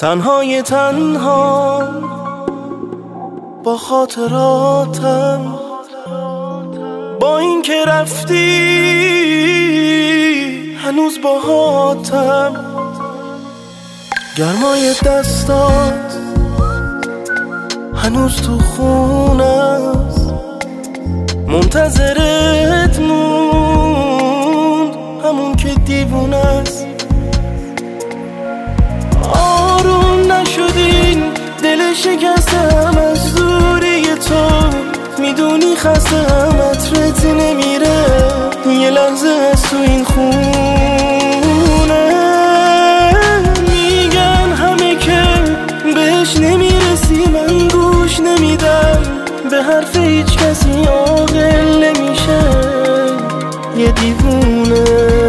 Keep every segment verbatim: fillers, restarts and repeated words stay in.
تنهای تنها با خاطراتم، با این که رفتی هنوز باهاتم. گرمای دستات هنوز تو خونست، منتظرت موند همون که دیوونست. آروم نشدین دل شکستم از دوری تو، میدونی خستم عطرت نمیره یه لحظه از تو این خونه. میگن همه که بهش نمیرسی، من گوش نمیدم به حرف هیچ کسی، عاقل نمیشه یه دیوونه.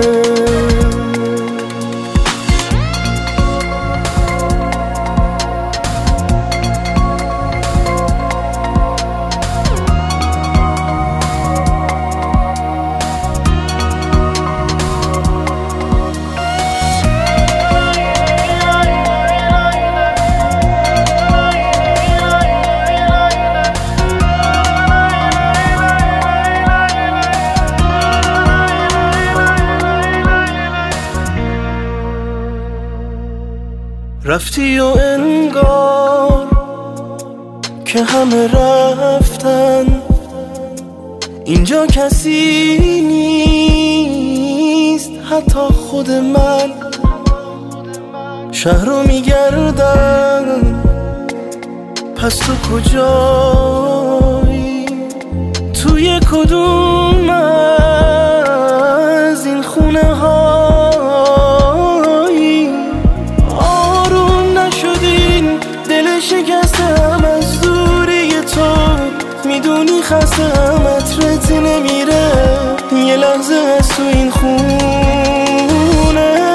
رفتی و انگار که همه رفتن، اینجا کسی نیست حتی خود من. شهر رو میگردم پس تو کجایی؟ توی کدوم از این خونه هایی؟ آروم نشدین دل شکستم از دوری تو، میدونی خستم عطرت نمیره یه لحظه از تو این خونه.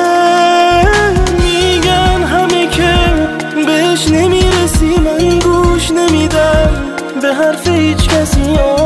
میگن همه که بهش نمیرسی، من گوش نمیدم به حرف هیچ کسی.